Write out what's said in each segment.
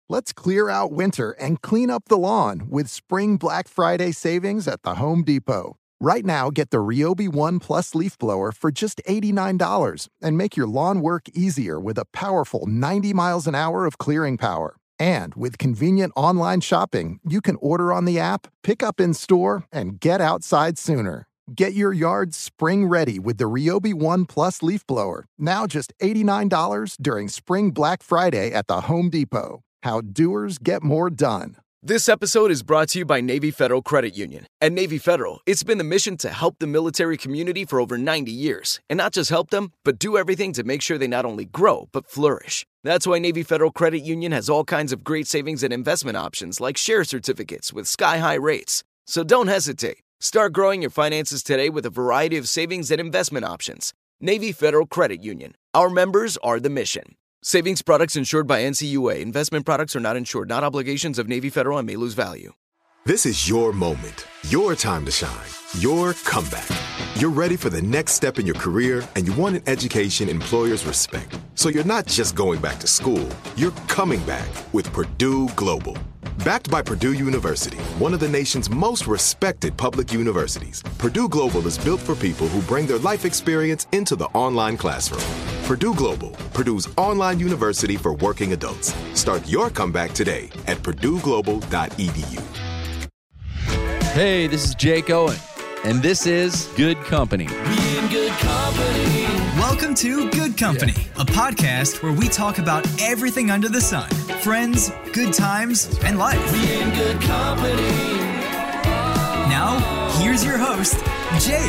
Let's clear out winter and clean up the lawn with Spring Black Friday savings at the Home Depot. Right now, get the Ryobi One Plus leaf blower for just $89 and make your lawn work easier with a powerful 90 miles an hour of clearing power. And with convenient online shopping, you can order on the app, pick up in store, and get outside sooner. Get your yard spring ready with the Ryobi One Plus leaf blower, now just $89 during Spring Black Friday at the Home Depot. How doers get more done. This episode is brought to you by Navy Federal Credit Union. At Navy Federal, it's been the mission to help the military community for over 90 years. And not just help them, but do everything to make sure they not only grow, but flourish. That's why Navy Federal Credit Union has all kinds of great savings and investment options like share certificates with sky-high rates. So don't hesitate. Start growing your finances today with a variety of savings and investment options. Navy Federal Credit Union. Our members are the mission. Savings products insured by NCUA. Investment products are not insured, not obligations of Navy Federal and may lose value. This is your moment, your time to shine, your comeback. You're ready for the next step in your career, and you want an education employers respect. So you're not just going back to school, you're coming back with Purdue Global. Backed by Purdue University, one of the nation's most respected public universities, Purdue Global is built for people who bring their life experience into the online classroom. Purdue Global, Purdue's online university for working adults. Start your comeback today at purdueglobal.edu. Hey, this is Jake Owen, and this is Good Company. We in good company. Welcome to Good Company, a podcast where we talk about everything under the sun. Friends, good times, and life. We in good company. Now, here's your host, Jake.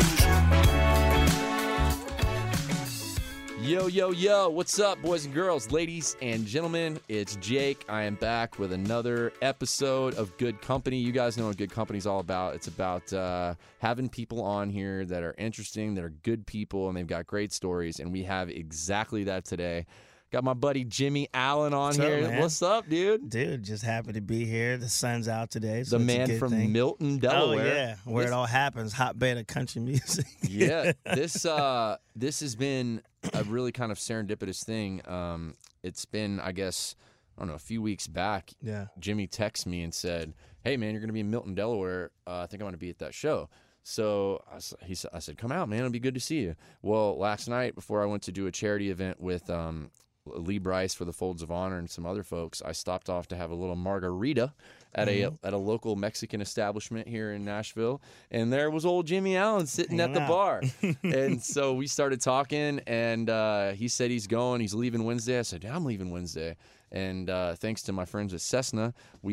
Yo, yo, yo, what's up, boys and girls, ladies and gentlemen? It's Jake. I am back with another episode of Good Company. You guys know what Good Company is all about. It's about having people on here that are interesting, that are good people, and they've got great stories, and we have exactly that today. Got my buddy Jimmy Allen on here. What's up, dude? Dude, just happy to be here. The sun's out today. So the man from thing. Milton, Delaware. Oh, yeah, where it all happens. Hotbed of country music. Yeah, this has been a really kind of serendipitous thing. It's been, I guess, I don't know, a few weeks back. Yeah. Jimmy texted me and said, "Hey, man, you're going to be in Milton, Delaware. I think I'm going to be at that show." So I said, "Come out, man. It'll be good to see you." Well, last night before I went to do a charity event with Lee Bryce for the Folds of Honor and some other folks, I stopped off to have a little margarita at a local Mexican establishment here in Nashville, and there was old Jimmy Allen sitting at the bar. And so we started talking, and he said he's going. He's leaving Wednesday. I said, "Yeah, I'm leaving Wednesday." And thanks to my friends at Cessna,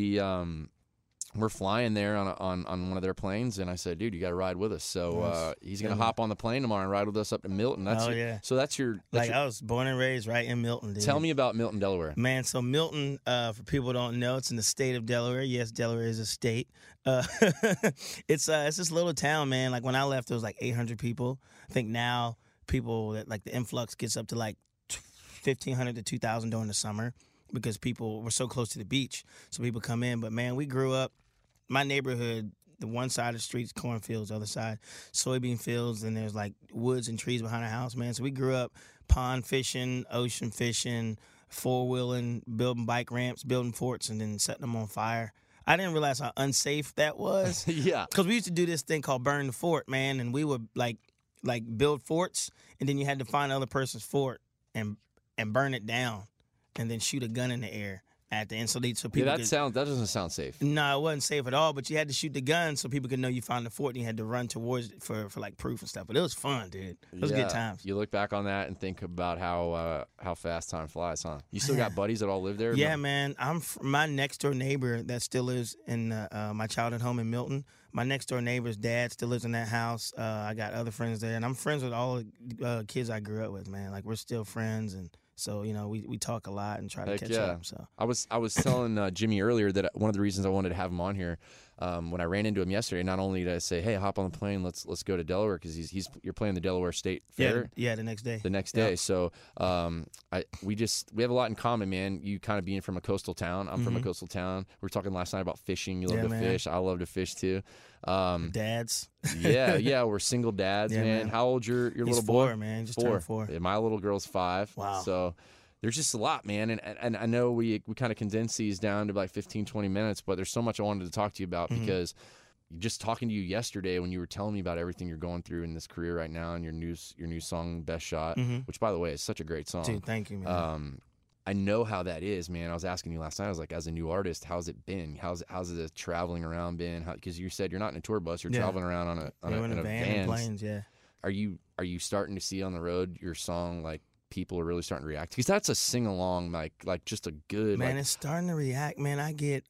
we're flying there on one of their planes, and I said, "Dude, you got to ride with us." So he's gonna hop on the plane tomorrow and ride with us up to Milton. So that's your. I was born and raised right in Milton. Dude. Tell me about Milton, Delaware. Man, so Milton, for people who don't know, it's in the state of Delaware. Yes, Delaware is a state. It's this little town, man. Like when I left, there was like 800 people. I think now people the influx gets up to like 1,500 to 2,000 during the summer because people were so close to the beach, so people come in. But man, we grew up. My neighborhood, the one side of the street's cornfields, the other side soybean fields, and there's like woods and trees behind our house, man. So we grew up pond fishing, ocean fishing, four-wheeling, building bike ramps, building forts, and then setting them on fire. I didn't realize how unsafe that was. Yeah. Because we used to do this thing called burn the fort, man, and we would like build forts, and then you had to find another person's fort and burn it down, and then shoot a gun in the air at the end, so people. Yeah, that doesn't sound safe. No, it wasn't safe at all. But you had to shoot the gun so people could know you found the fort, and you had to run towards it for like proof and stuff. But it was fun, dude. It was good times. You look back on that and think about how fast time flies, huh? You still got buddies that all live there? Yeah, man. My next door neighbor that still lives in my childhood home in Milton. My next door neighbor's dad still lives in that house. I got other friends there, and I'm friends with all the kids I grew up with, man. Like we're still friends, and so we talk a lot and try to catch up. So I was telling Jimmy earlier that one of the reasons I wanted to have him on here, when I ran into him yesterday, not only did I say, "Hey, hop on the plane, let's go to Delaware," because you're playing the Delaware State Fair. Yeah, the next day. The next day. So we have a lot in common, man. You kind of being from a coastal town. I'm from a coastal town. We were talking last night about fishing. You love to fish. I love to fish too. Dads. yeah, we're single dads, man. How old's your little boy? 4, man. Just turned 4. Yeah, my little girl's 5. Wow. So there's just a lot, man. And I know we kind of condense these down to like 15, 20 minutes, but there's so much I wanted to talk to you about because just talking to you yesterday when you were telling me about everything you're going through in this career right now and your new song, Best Shot, which, by the way, is such a great song. Dude, thank you, man. I know how that is, man. I was asking you last night. I was like, as a new artist, how's it been? How's the traveling around been? Because you said you're not in a tour bus. You're traveling around on a van and planes. Yeah. Are you starting to see on the road your song, like, people are really starting to react? Because that's a sing along, like just a good, man. It's starting to react, man. I get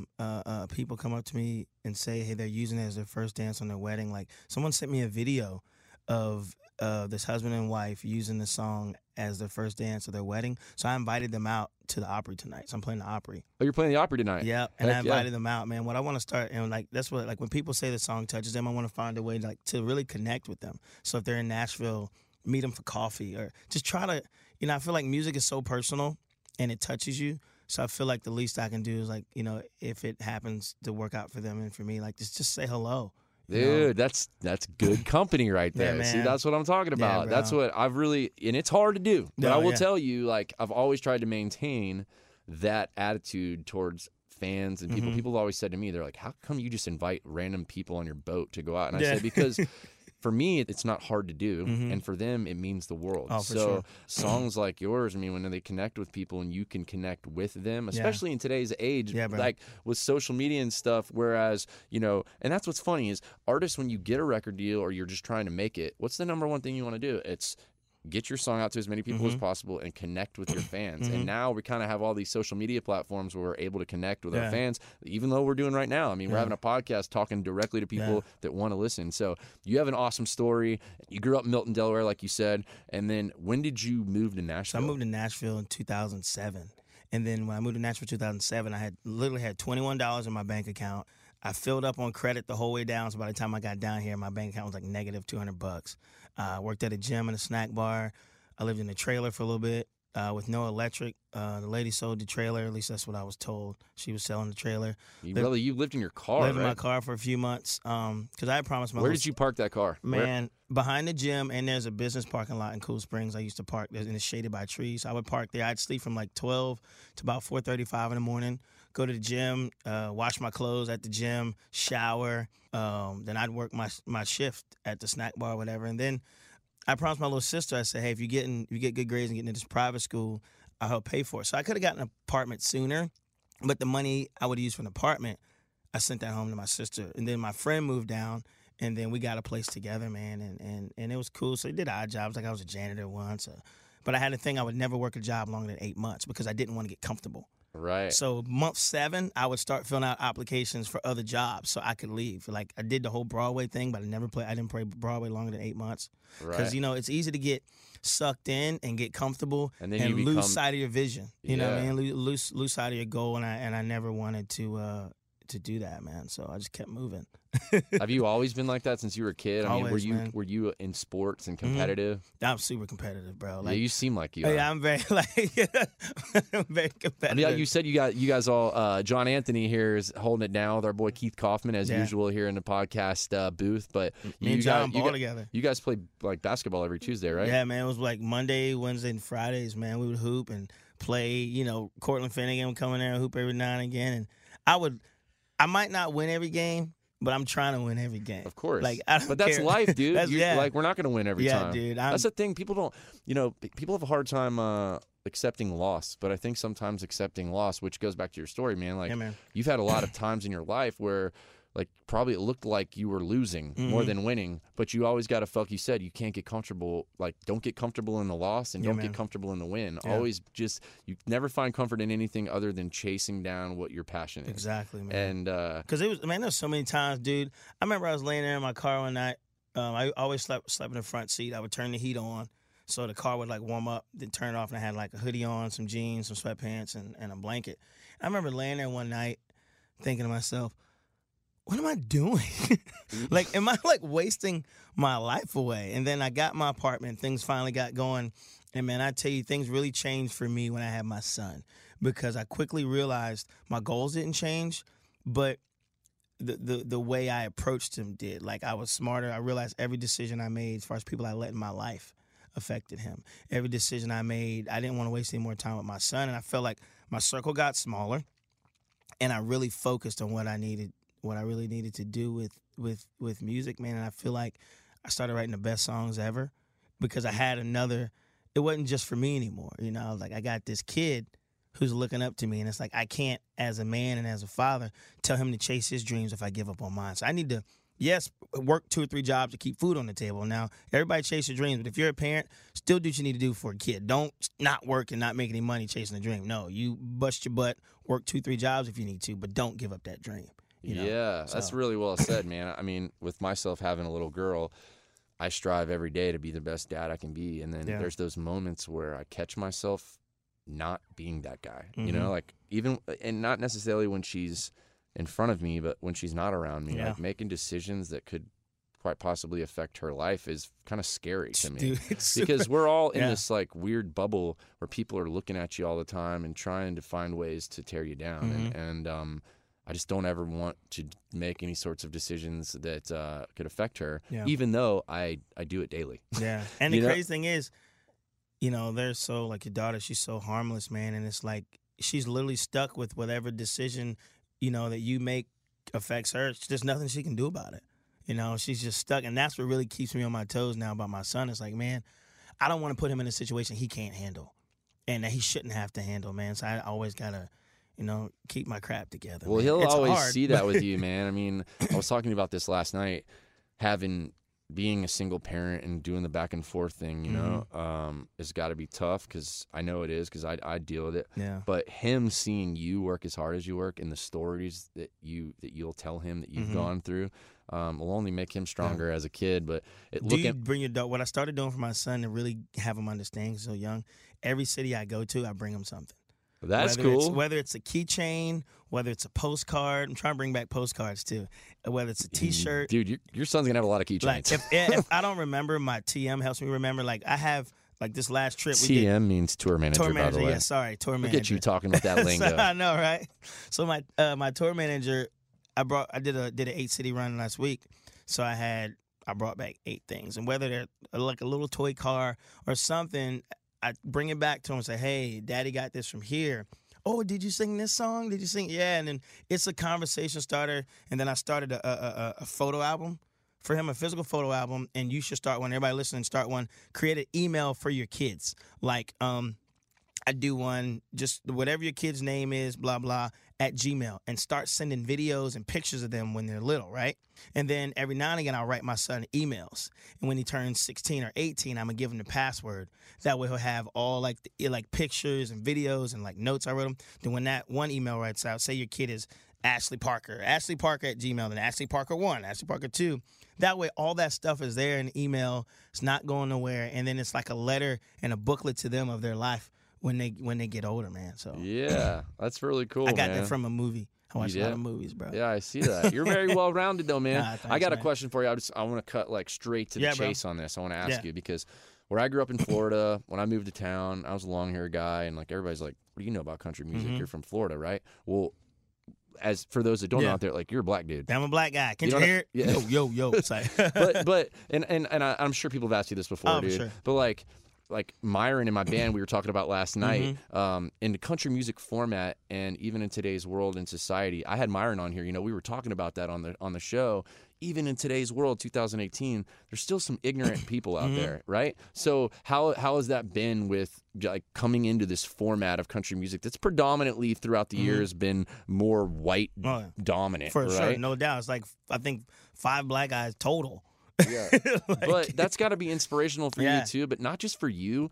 people come up to me and say, hey, they're using it as their first dance on their wedding. Like, someone sent me a video of this husband and wife using the song as their first dance of their wedding. So I invited them out to the Opry tonight. So I'm playing the Opry. Oh, you're playing the Opry tonight? Yeah, and I invited them out, man. What I want to start, and like that's what, like when people say the song touches them, I want to find a way to really connect with them. So if they're in Nashville, meet them for coffee or just try to, I feel like music is so personal and it touches you. So I feel like the least I can do is, like, if it happens to work out for them and for me, like just say hello. Dude, that's good company right there. Yeah, see, that's what I'm talking about. Yeah, that's what I've really, and it's hard to do. But I will yeah. tell you, like, I've always tried to maintain that attitude towards fans and people. People have always said to me, they're like, how come you just invite random people on your boat to go out? And I say, because for me, it's not hard to do, and for them, it means the world. Oh, for so sure. songs like yours, I mean, when they connect with people and you can connect with them, especially in today's age, like with social media and stuff, whereas, and that's what's funny is artists, when you get a record deal or you're just trying to make it, what's the number one thing you want to do? It's get your song out to as many people as possible and connect with your fans. And now we kind of have all these social media platforms where we're able to connect with our fans, even though we're doing right now. I mean, we're having a podcast talking directly to people that want to listen. So you have an awesome story. You grew up in Milton, Delaware, like you said. And then when did you move to Nashville? So I moved to Nashville in 2007. And then when I moved to Nashville in 2007, I had literally had $21 in my bank account. I filled up on credit the whole way down, so by the time I got down here, my bank account was like negative $200. I worked at a gym and a snack bar. I lived in a trailer for a little bit with no electric. The lady sold the trailer, at least that's what I was told. She was selling the trailer. You lived in your car, Lived in my car for a few months because I had promised my Where did you park that car? Man, behind the gym, and there's a business parking lot in Cool Springs. I used to park there, and it's shaded by trees. I would park there. I'd sleep from like 12 to about 4:35 in the morning, go to the gym, wash my clothes at the gym, shower. Then I'd work my shift at the snack bar or whatever. And then I promised my little sister, I said, hey, if you get good grades and get into this private school, I'll help pay for it. So I could have gotten an apartment sooner, but the money I would use for an apartment, I sent that home to my sister. And then my friend moved down, and then we got a place together, man, and it was cool. So I did odd jobs, like I was a janitor once. But I had a thing, I would never work a job longer than 8 months because I didn't want to get comfortable. Right. So month 7, I would start filling out applications for other jobs so I could leave. Like I did the whole Broadway thing, but I didn't play Broadway longer than 8 months. Because it's easy to get sucked in and get comfortable and lose sight of your vision. You know what I mean? Lose sight of your goal, and I never wanted to do that, man. So I just kept moving. Have you always been like that since you were a kid? I always, mean, were you in sports and competitive? I'm super competitive, bro. Like, you seem like you are. Yeah, I'm very I'm very competitive. I mean, you said you guys all. John Anthony here is holding it down with our boy Keith Kaufman as usual here in the podcast booth. But me and John ball together. You guys play like basketball every Tuesday, right? Yeah, man. It was like Monday, Wednesday, and Fridays. Man, we would hoop and play. Cortland Finnegan would come in there and hoop every now and again, and I might not win every game, but I'm trying to win every game. Of course. Like, I don't but that's care. life, dude. Like, we're not going to win every time. Yeah, dude. That's the thing. People don't, people have a hard time accepting loss, but I think sometimes accepting loss, which goes back to your story, man. Like, you've had a lot of times in your life where, like, probably it looked like you were losing more than winning, but you always got to, like you said, you can't get comfortable. Like, don't get comfortable in the loss and don't get comfortable in the win. Yeah. Always you never find comfort in anything other than chasing down what your passion is. Exactly, man. And because there's so many times, dude. I remember I was laying there in my car one night. I always slept in the front seat. I would turn the heat on so the car would like warm up, then turn it off, and I had like a hoodie on, some jeans, some sweatpants, and a blanket. I remember laying there one night thinking to myself, what am I doing? Like, am I like wasting my life away? And then I got my apartment. Things finally got going. And, man, I tell you, things really changed for me when I had my son because I quickly realized my goals didn't change, but the way I approached him did. Like, I was smarter. I realized every decision I made as far as people I let in my life affected him. Every decision I made, I didn't want to waste any more time with my son, and I felt like my circle got smaller, and I really focused on what I really needed to do with music, man. And I feel like I started writing the best songs ever because I had another. It wasn't just for me anymore, you know. I was like, I got this kid who's looking up to me, and it's like I can't, as a man and as a father, tell him to chase his dreams if I give up on mine. So I need to, yes, work 2 or 3 jobs to keep food on the table. Now, everybody chase your dreams, but if you're a parent, still do what you need to do for a kid. Don't not work and not make any money chasing a dream. No, you bust your butt, work 2, 3 jobs if you need to, but don't give up that dream. You know? Yeah, that's really well said, man. I mean, with myself having a little girl, I strive every day to be the best dad I can be. And then there's those moments where I catch myself not being that guy, you know, like even, and not necessarily when she's in front of me, but when she's not around me, like making decisions that could quite possibly affect her life is kind of scary to me. Dude, because we're all in this like weird bubble where people are looking at you all the time and trying to find ways to tear you down. And I just don't ever want to make any sorts of decisions that could affect her, even though I do it daily. Yeah. And the crazy thing is, you know, they're so, like your daughter, she's so harmless, man. And it's like she's literally stuck with whatever decision, you know, that you make affects her. There's nothing she can do about it. You know, she's just stuck. And that's what really keeps me on my toes now about my son. It's like, man, I don't want to put him in a situation he can't handle and that he shouldn't have to handle, man. So I always got to, you know, keep my crap together. Well, man. he'll It's always hard, see that with you, man. I mean, I was talking about this last night, being a single parent and doing the back and forth thing, you know, has got to be tough because I know it is because I deal with it. Yeah. But him seeing you work as hard as you work and the stories that you'll tell him that you've gone through will only make him stronger as a kid. But you bring your dog? What I started doing for my son to really have him understand he's so young, every city I go to, I bring him something. That's cool. Whether it's a keychain, whether it's a postcard. I'm trying to bring back postcards too. Whether it's a T-shirt. Dude, your son's gonna have a lot of keychains. Like if I don't remember, my TM helps me remember. Like I have, like this last trip. TM means tour manager. Tour manager, by the way. yeah. Sorry, tour manager. Look at you talking with that lingo. I know, right? So my tour manager, I did a 8-city run last week. So I brought back 8 things, and whether they're like a little toy car or something, I bring it back to him and say, hey, Daddy got this from here. Oh, did you sing this song? Did you sing? Yeah, and then it's a conversation starter. And then I started a photo album for him, a physical photo album. And you should start one. Everybody listening, start one. Create an email for your kids. Like, I do one, just whatever your kid's name is, blah, blah, at Gmail, and start sending videos and pictures of them when they're little, right? And then every now and again, I'll write my son emails. And when he turns 16 or 18, I'm going to give him the password. That way he'll have all like pictures and videos and like notes I wrote him. Then when that one email writes out, say your kid is Ashley Parker at Gmail, then Ashley Parker 1, Ashley Parker 2. That way all that stuff is there in the email. It's not going nowhere. And then it's like a letter and a booklet to them of their life when they get older, man. So yeah, that's really cool. I got man. that from a movie. I watch a lot of movies, bro. Yeah, I see that. You're very well rounded, though, man. Thanks, I got a man. question for you. I want to cut like straight to the chase on this. I want to ask you because where I grew up in Florida, when I moved to town, I was a long hair guy, and like everybody's like, "What do you know about country music? You're from Florida, right?" Well, as for those that don't know out there, like you're a black dude. I'm a black guy. Can you hear it? Yeah. Yo. Sorry. but I'm sure people have asked you this before, dude. Sure. But like Myron in my band we were talking about last night, in the country music format and even in today's world and society, I had Myron on here. You know, we were talking about that on the show. Even in today's world, 2018, there's still some ignorant people out there, right? So how has that been with like coming into this format of country music that's predominantly throughout the years been more white dominant, For right? sure, no doubt. It's like I think 5 black guys total. Yeah, but that's got to be inspirational for you too. But not just for you,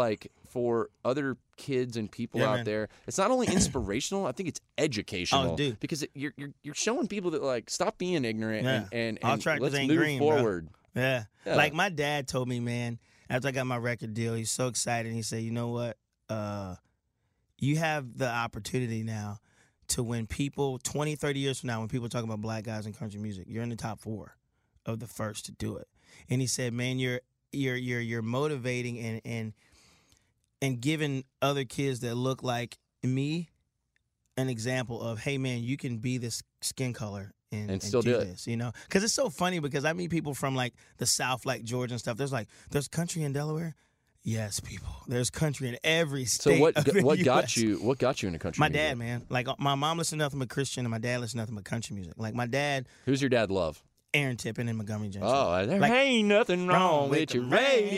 for other kids and people out there. It's not only inspirational; I think it's educational. Oh, dude. Because you're showing people that like stop being ignorant and All tractors let's ain't move green, forward. Bro. Yeah, like my dad told me, man. After I got my record deal, he's so excited. He said, "You know what? You have the opportunity now to when people 20, 30 years from now, when people talk about black guys in country music, you're in the top 4 of the first to do it." And he said, "Man, you're motivating and giving other kids that look like me an example of, hey man, you can be this skin color and still do it. this, you know?" Because it's so funny because I meet people from like the South, like Georgia and stuff. There's country in Delaware. Yes, people. There's country in every So state. what of the what got US. you into country My music? dad, man. Like my mom listened to nothing but Christian, and my dad listened to nothing but country music. Like my dad, Who's your dad love? Aaron Tippin and Montgomery Gentry. Oh, there Like, ain't nothing wrong with your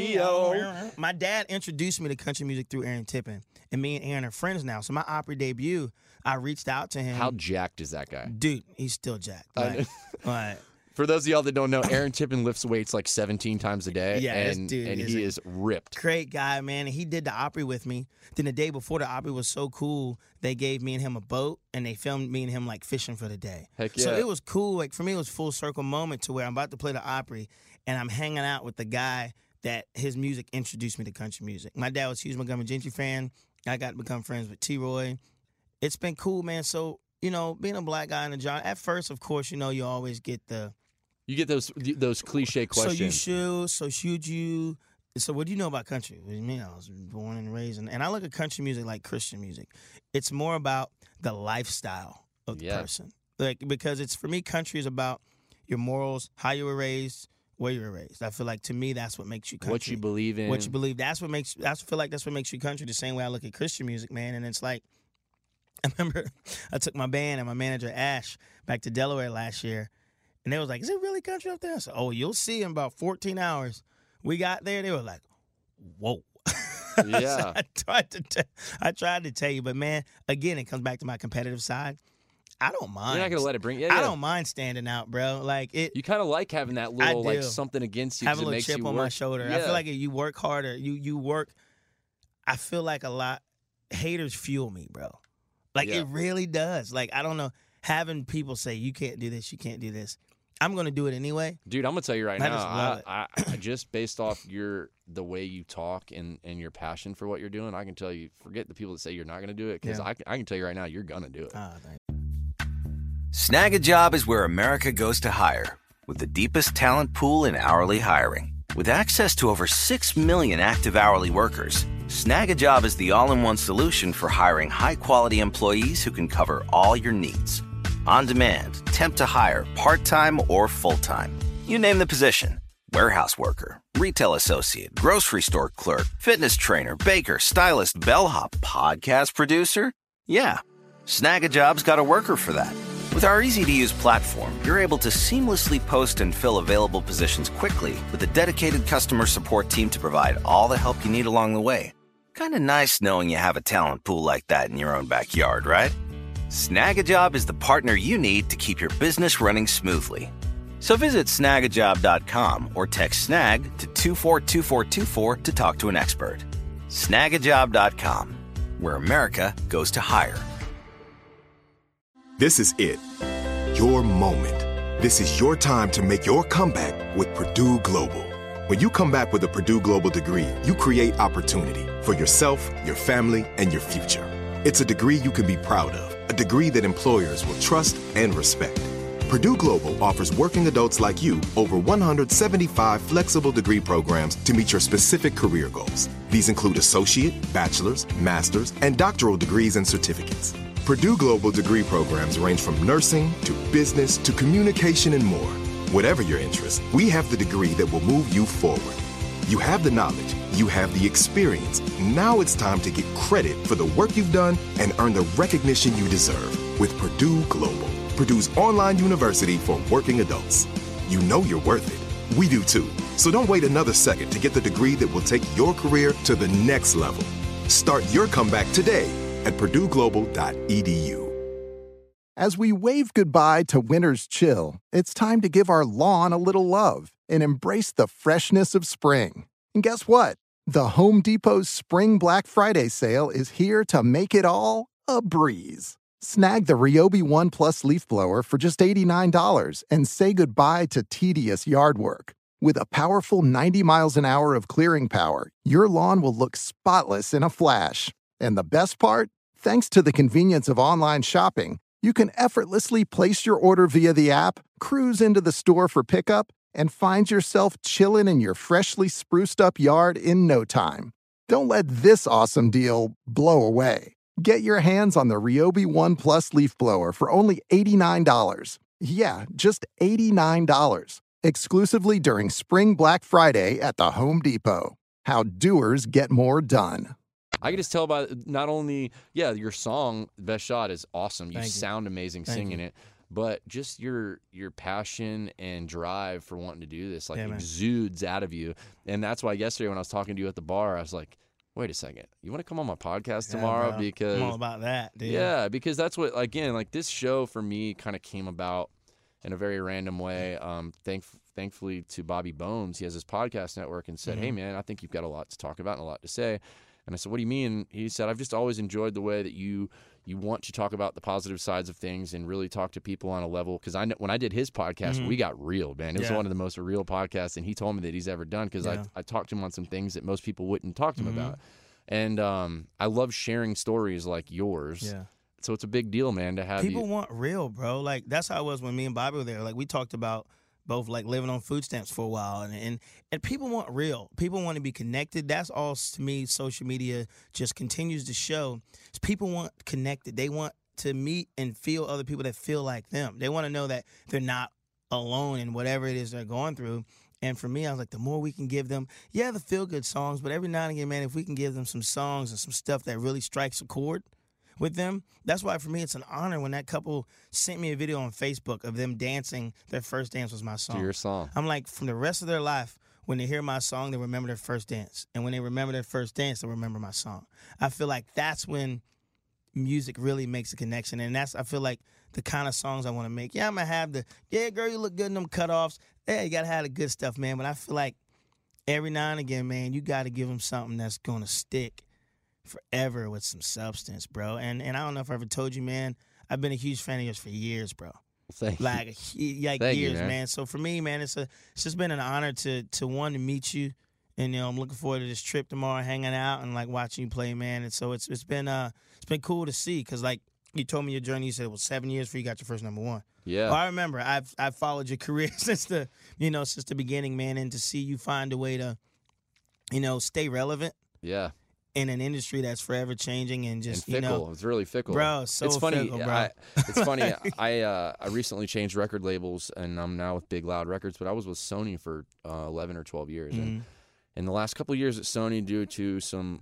radio. My dad introduced me to country music through Aaron Tippin, and me and Aaron are friends now. So my Opry debut, I reached out to him. How jacked is that guy? Dude, he's still jacked. I Like, For those of y'all that don't know, Aaron Tippin lifts weights like 17 times a day, Yeah, this and dude is he a is ripped. great guy, man. And he did the Opry with me. Then the day before the Opry was so cool, they gave me and him a boat, and they filmed me and him like fishing for the day. Heck So yeah. it was cool. Like for me, it was full circle moment to where I'm about to play the Opry, and I'm hanging out with the guy that his music introduced me to country music. My dad was a huge Montgomery Gentry fan. I got to become friends with T-Roy. It's been cool, man. So, you know, being a black guy in the genre, at first, of course, you know, you always get the, You get those cliche questions. so should you, so what do you know about country? What do you mean? I was born and raised, and I look at country music like Christian music. It's more about the lifestyle of the Yeah. person. Like, because it's, for me, country is about your morals, how you were raised, where you were raised. I feel like, to me, that's what makes you country. What you believe in. What you believe. That's what makes, I feel like that's what makes you country, the same way I look at Christian music, man. And it's like, I remember I took my band and my manager, Ash, back to Delaware last year, and they was like, is it really country up there? I said, oh, you'll see in about 14 hours. We got there, they were like, whoa. Yeah. So I tried to tell you, but man, again, it comes back to my competitive side. I don't mind. You're not going to let it bring you. I don't mind standing out, bro. Like it. You kind of like having that little, do. like, something against you. Have 'cause a it little makes chip you on work. my shoulder. Yeah. I feel like if you work harder, you work. I feel like a lot. Haters fuel me, bro. Like Yeah. it really does. Like I don't know. Having people say you can't do this, you can't do this. I'm gonna do it anyway. Dude, I'm gonna tell you right I just love now. I just based off the way you talk and your passion for what you're doing, I can tell you. Forget the people that say you're not gonna do it, because Yeah. I can tell you right now, you're gonna do it. Snag a Job is where America goes to hire, with the deepest talent pool in hourly hiring. With access to over 6 million active hourly workers, Snag a Job is the all-in-one solution for hiring high-quality employees who can cover all your needs. On demand, temp to hire, part-time or full-time. You name the position. Warehouse worker, retail associate, grocery store clerk, fitness trainer, baker, stylist, bellhop, podcast producer. Yeah, Snag a Job's got a worker for that. With our easy-to-use platform, you're able to seamlessly post and fill available positions quickly with a dedicated customer support team to provide all the help you need along the way. Kind of nice knowing you have a talent pool like that in your own backyard, right? Snagajob is the partner you need to keep your business running smoothly. So visit snagajob.com or text snag to 242424 to talk to an expert. Snagajob.com, where America goes to hire. This is it. Your moment. This is your time to make your comeback with Purdue Global. When you come back with a Purdue Global degree, you create opportunity for yourself, your family, and your future. It's a degree you can be proud of, a degree that employers will trust and respect. Purdue Global offers working adults like you over 175 flexible degree programs to meet your specific career goals. These include associate, bachelor's, master's, and doctoral degrees and certificates. Purdue Global degree programs range from nursing to business to communication and more. Whatever your interest, we have the degree that will move you forward. You have the knowledge, you have the experience. Now it's time to get credit for the work you've done and earn the recognition you deserve with Purdue Global, Purdue's online university for working adults. You know you're worth it. We do too. So don't wait another second to get the degree that will take your career to the next level. Start your comeback today at purdueglobal.edu. As we wave goodbye to winter's chill, it's time to give our lawn a little love and embrace the freshness of spring. And guess what? The Home Depot's Spring Black Friday sale is here to make it all a breeze. Snag the Ryobi One Plus leaf blower for just $89 and say goodbye to tedious yard work. With a powerful 90 miles an hour of clearing power, your lawn will look spotless in a flash. And the best part? Thanks to the convenience of online shopping, you can effortlessly place your order via the app, cruise into the store for pickup, and find yourself chilling in your freshly spruced up yard in no time. Don't let this awesome deal blow away. Get your hands on the Ryobi One Plus leaf blower for only $89. Yeah, just $89. Exclusively during Spring Black Friday at the Home Depot. how doers get more done. I can just tell by not only, your song, Best Shot, is awesome. You Thank you. sound amazing Thank singing you. it. But just your passion and drive for wanting to do this, like, Yeah, man. exudes out of you. And that's why yesterday when I was talking to you at the bar, I was like, wait a second, you want to come on my podcast tomorrow? Bro. Because I'm all about that, dude. yeah, because that's what, again, like, this show for me kind of came about in a very random way. Thankfully to Bobby Bones, he has his podcast network, and said, hey, man, I think you've got a lot to talk about and a lot to say. And I said, what do you mean? He said, I've just always enjoyed the way that you want to talk about the positive sides of things and really talk to people on a level. Because when I did his podcast, we got real, man. It was one of the most real podcasts, and he told me that he's ever done, because I talked to him on some things that most people wouldn't talk to him about. And I love sharing stories like yours. Yeah. So it's a big deal, man, to have People you. want real, bro. Like, that's how it was when me and Bobby were there. Like, we talked about both, like, living on food stamps for a while. And people want real. People want to be connected. That's all, to me, social media just continues to show. Is people want connected. They want to meet and feel other people that feel like them. They want to know that they're not alone in whatever it is they're going through. And for me, I was like, the more we can give them, the feel-good songs, but every now and again, man, if we can give them some songs and some stuff that really strikes a chord with them. That's why for me it's an honor when that couple sent me a video on Facebook of them dancing. Their first dance was my song. To your song. I'm like, from the rest of their life, when they hear my song, they remember their first dance. And when they remember their first dance, they remember my song. I feel like that's when music really makes a connection. And I feel like the kind of songs I want to make. Yeah, I'm going to have girl, you look good in them cutoffs. Yeah, you got to have the good stuff, man. But I feel like every now and again, man, you got to give them something that's going to stick forever with some substance, bro. And I don't know if I ever told you, man, I've been a huge fan of yours for years, bro. Thank like Thank years, you, man. So for me, man, it's just been an honor to meet you, and I'm looking forward to this trip tomorrow, hanging out and like watching you play, man. And so it's been cool to see, because like you told me your journey, you said it was 7 years before you got your first number one. Yeah. Well, I remember I've followed your career since the beginning, man, and to see you find a way to stay relevant. Yeah. In an industry that's forever changing and just and fickle. It's really fickle, bro. So it's funny. Fickle, bro. It's funny. I recently changed record labels, and I'm now with Big Loud Records. But I was with Sony for 11 or 12 years, and in the last couple of years at Sony, due to some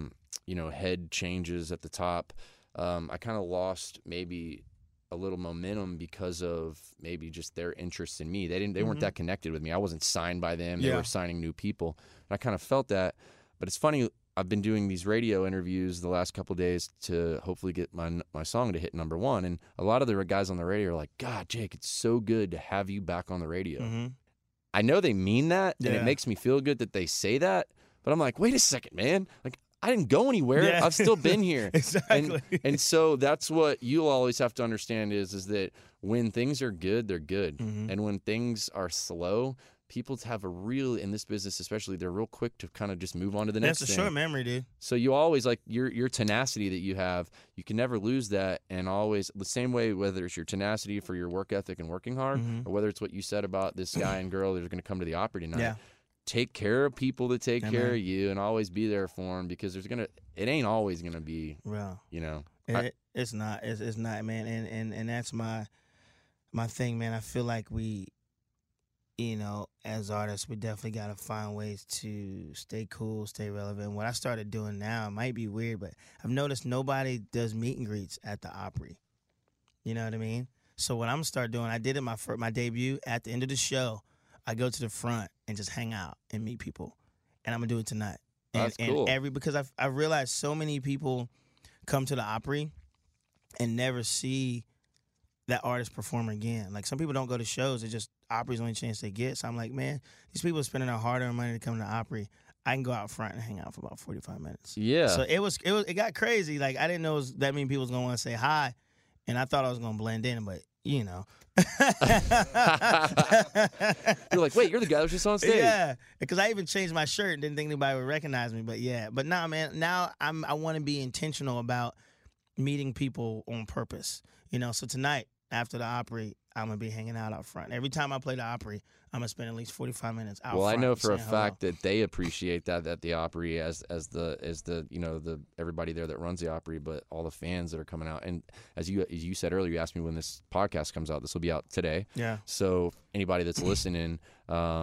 head changes at the top, I kind of lost maybe a little momentum because of maybe just their interest in me. They weren't that connected with me. I wasn't signed by them. They were signing new people, and I kind of felt that. But it's funny. I've been doing these radio interviews the last couple of days to hopefully get my song to hit number one. And a lot of the guys on the radio are like, God, Jake, it's so good to have you back on the radio. I know they mean that, and it makes me feel good that they say that. But I'm like, wait a second, man. Like, I didn't go anywhere. Yeah. I've still been here. Exactly. And so that's what you'll always have to understand is that when things are good, they're good. And when things are slow, people have in this business especially, they're real quick to kind of just move on to the next thing. That's a short memory, dude. So you always, like, your tenacity that you have, you can never lose that. And always the same way, whether it's your tenacity for your work ethic and working hard, or whether it's what you said about this guy and girl that are going to come to the Opry tonight. Take care of people that take care of you, and always be there for them, because it ain't always going to be, it's not, man. And that's my thing, man. I feel like we, as artists, we definitely got to find ways to stay cool, stay relevant. What I started doing now, it might be weird, but I've noticed nobody does meet and greets at the Opry. You know what I mean? So what I'm going to start doing, I did it my debut. At the end of the show, I go to the front and just hang out and meet people. And I'm going to do it tonight. That's cool. Because I've realized so many people come to the Opry and never see that artist perform again. Like, some people don't go to shows. It's just Opry's the only chance they get. So I'm like, man, these people are spending their hard-earned money to come to Opry. I can go out front and hang out for about 45 minutes. Yeah. So it got crazy. Like, I didn't know that many people was going to want to say hi, and I thought I was going to blend in, but, You're like, wait, you're the guy that was just on stage. Yeah, because I even changed my shirt and didn't think anybody would recognize me. But nah, man, now I want to be intentional about meeting people on purpose. So tonight, after the Opry, I'm going to be hanging out front. Every time I play the Opry, I'm going to spend at least 45 minutes out front. Well, I know for a saying fact hello. that they appreciate that at the Opry as the everybody there that runs the Opry, but all the fans that are coming out. And as you said earlier, you asked me when this podcast comes out. This will be out today. Yeah. So anybody that's listening,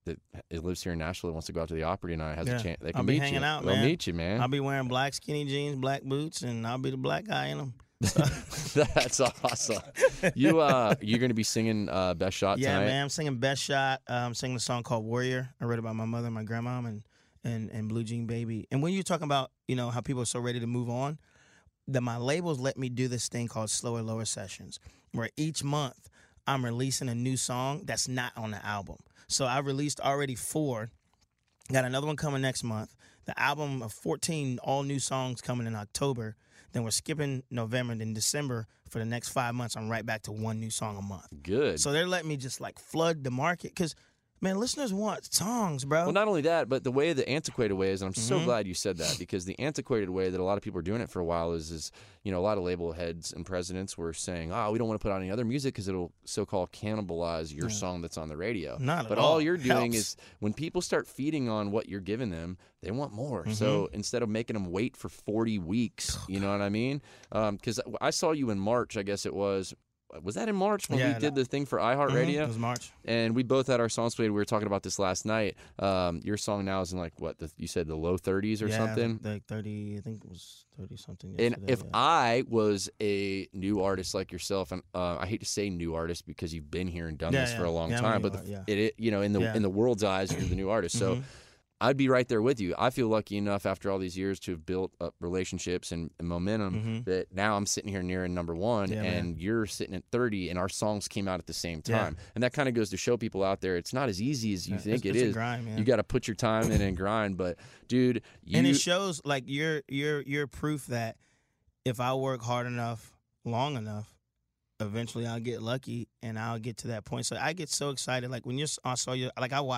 that lives here in Nashville that wants to go out to the Opry tonight has a chance. They can I'll be meet hanging you. out, They'll man. meet you, man. I'll be wearing black skinny jeans, black boots, and I'll be the black guy in them. That's awesome. You're going to be singing Best Shot Yeah, tonight? man. I'm singing Best Shot. I'm singing a song called Warrior. I wrote about my mother and my grandma and Blue Jean Baby. And when you're talking about, how people are so ready to move on, my labels let me do this thing called Slower Lower Sessions, where each month I'm releasing a new song that's not on the album. So I released already 4. Got another one coming next month. The album of 14 all new songs coming in October. Then we're skipping November, and then December for the next 5 months. I'm right back to 1 new song a month. Good. So they're letting me just flood the market because, man, listeners want songs, bro. Well, not only that, but the antiquated way is, and I'm so Mm-hmm. glad you said that, because the antiquated way that a lot of people are doing it for a while is a lot of label heads and presidents were saying, we don't want to put out any other music because it'll so-called cannibalize your song that's on the radio. Not at but all. all you're doing Helps. is when people start feeding on what you're giving them, they want more. Mm-hmm. So instead of making them wait for 40 weeks, you know what I mean? Because I saw you in March, I guess it was. Was that in March when we did the thing for iHeartRadio? It was March. And we both had our songs played. We were talking about this last night. Your song now is in you said the low 30s or something? Like 30, I think it was 30-something And if I was a new artist like yourself, and I hate to say new artist because you've been here and done this for a long time, but in the world's eyes, you're the new artist. So I'd be right there with you. I feel lucky enough after all these years to have built up relationships and momentum that now I'm sitting here nearing number 1 and you're sitting at 30 and our songs came out at the same time. And that kind of goes to show people out there it's not as easy as you think it it's is. a grind, man. You got to put your time in and grind. But dude, and it shows you're proof that if I work hard enough, long enough, eventually I'll get lucky and I'll get to that point. So I get so excited. Like when I saw your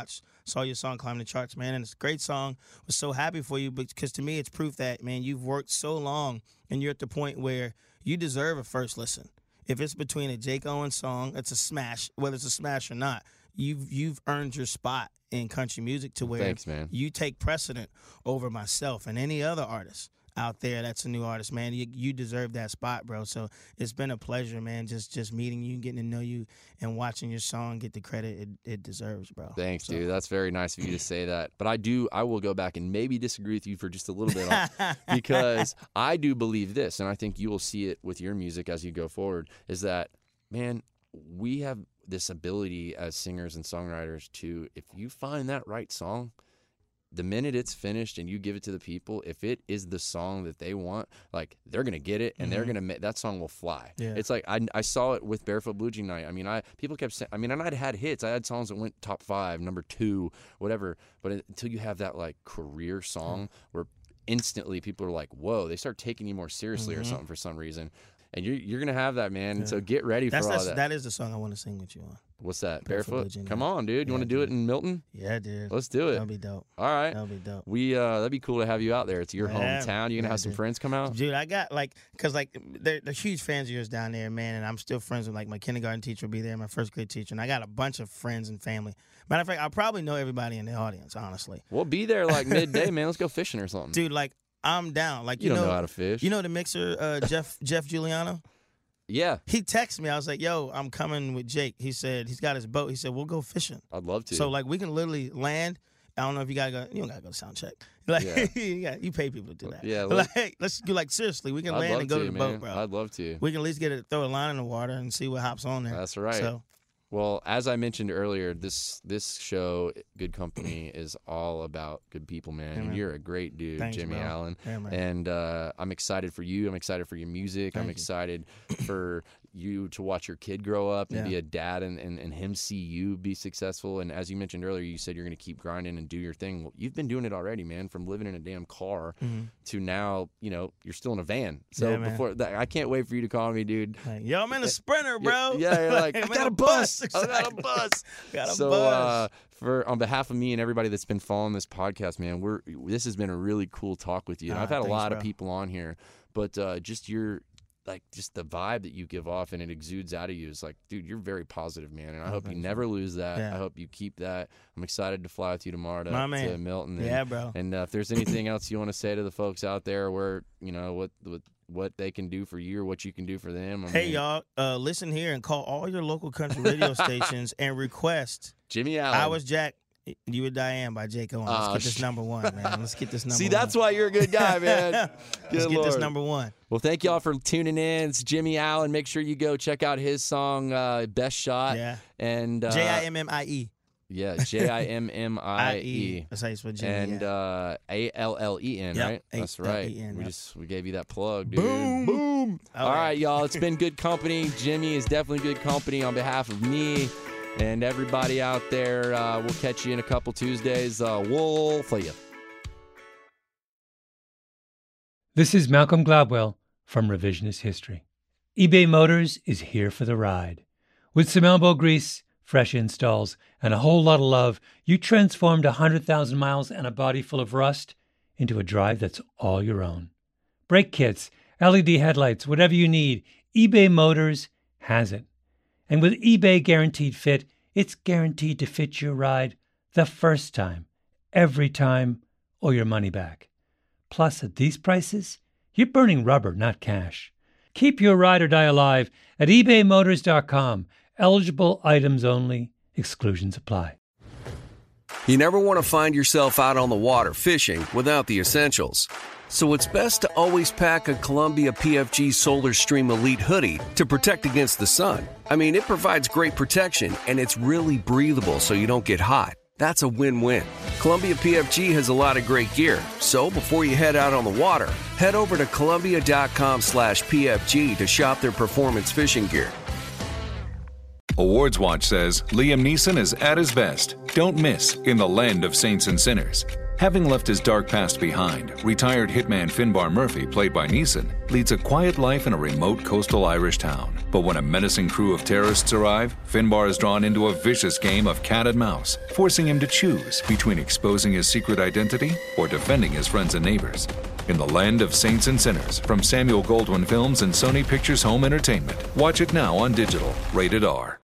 song climb the charts, man, and it's a great song. Was so happy for you because to me it's proof that, man, you've worked so long and you're at the point where you deserve a first listen. If it's between a Jake Owens song, it's a smash, whether it's a smash or not. You've earned your spot in country music to where Thanks, man. You take precedent over myself and any other artist out there that's a new artist, man. You deserve that spot, bro. So it's been a pleasure, man, just meeting you, getting to know you, and watching your song get the credit it deserves, bro. Thanks, dude. That's very nice of you to say that. But I will go back and maybe disagree with you for just a little bit because I do believe this, and I think you will see it with your music as you go forward, is that, man, we have this ability as singers and songwriters to, if you find that right song, the minute it's finished and you give it to the people, if it is the song that they want, they're gonna get it and they're gonna that song will fly. Yeah. It's like I saw it with Barefoot Blue Jean Night. I mean, people kept saying, and I'd had hits. I had songs that went top 5, number 2, whatever. But until you have that career song where instantly people are like, whoa, they start taking you more seriously or something for some reason. And you're gonna have that, man. Yeah. So get ready for all that. That is the song I want to sing with you on. What's that? Barefoot? Come on, dude. You want to do it in Milton? Yeah, dude. Let's do it. That'll be dope. All right. That'll be dope. That'd be cool to have you out there. It's your hometown. You gonna have some friends come out? Dude, I got because they're huge fans of yours down there, man. And I'm still friends with my kindergarten teacher will be there, my first grade teacher, and I got a bunch of friends and family. Matter of fact, I probably know everybody in the audience, honestly. We'll be there midday, man. Let's go fishing or something. Dude, I'm down. You don't know how to fish. You know the mixer, Jeff Giuliano? Yeah. He texted me. I was like, yo, I'm coming with Jake. He said he's got his boat. He said, we'll go fishing. I'd love to. So, we can literally land. I don't know if you don't got to go to sound check. You pay people to do that. Yeah. Let's do, seriously, we can I'd land and go to the man. boat, bro. I'd love to. We can at least throw a line in the water and see what hops on there. That's right. So, well, as I mentioned earlier, this show, Good Company, is all about good people, man. And you're a great dude, Thanks, Jimmy bro. Allen. Yeah, man. And I'm excited for you. I'm excited for your music. I'm you. excited for you to watch your kid grow up and be a dad and him see you be successful. And as you mentioned earlier, you said you're going to keep grinding and do your thing. Well, you've been doing it already, man, from living in a damn car to now, you're still in a van. So before that, I can't wait for you to call me, dude. Yo, I'm in a Sprinter, bro. Yeah, you're like, I got a bus. Exactly. I got a bus. Got a so, bus. on behalf of me and everybody that's been following this podcast, man, this has been a really cool talk with you. And I've had a lot of people on here, but just the vibe that you give off and it exudes out of you is dude, you're very positive, man. And I hope you never lose that. Yeah. I hope you keep that. I'm excited to fly with you tomorrow to Milton. Yeah, bro. And if there's anything else you want to say to the folks out there where, what they can do for you or what you can do for them. Hey, y'all, listen here and call all your local country radio stations and request Jimmy Allen. I Was Jack You or Diane by Jake Owen. Let's get this number one, man. Let's get this number one. See, that's why you're a good guy, man. Let's get this number one. Well, thank y'all for tuning in. It's Jimmy Allen. Make sure you go check out his song, Best Shot. Yeah. And J-I-M-M-I-E. Yeah, J-I-M-M-I-E. That's how you spell Jimmy. And A-L-L-E-N, Yep, right? That's right. A-L-E-N, We gave you that plug, dude. Boom. All right, y'all. It's been good company. Jimmy is definitely good company on behalf of me and everybody out there. We'll catch you in a couple Tuesdays. We'll play you. This is Malcolm Gladwell from Revisionist History. eBay Motors is here for the ride. With some elbow grease, fresh installs, and a whole lot of love, you transformed 100,000 miles and a body full of rust into a drive that's all your own. Brake kits, LED headlights, whatever you need, eBay Motors has it. And with eBay Guaranteed Fit, it's guaranteed to fit your ride the first time, every time, or your money back. Plus, at these prices, you're burning rubber, not cash. Keep your ride or die alive at ebaymotors.com. Eligible items only. Exclusions apply. You never want to find yourself out on the water fishing without the essentials. So it's best to always pack a Columbia PFG Solar Stream Elite hoodie to protect against the sun. I mean, it provides great protection, and it's really breathable so you don't get hot. That's a win-win. Columbia PFG has a lot of great gear, so before you head out on the water, head over to Columbia.com/PFG to shop their performance fishing gear. Awards Watch says Liam Neeson is at his best. Don't miss In the Land of Saints and Sinners. Having left his dark past behind, retired hitman Finbar Murphy, played by Neeson, leads a quiet life in a remote coastal Irish town. But when a menacing crew of terrorists arrive, Finbar is drawn into a vicious game of cat and mouse, forcing him to choose between exposing his secret identity or defending his friends and neighbors. In the Land of Saints and Sinners, from Samuel Goldwyn Films and Sony Pictures Home Entertainment. Watch it now on digital. Rated R.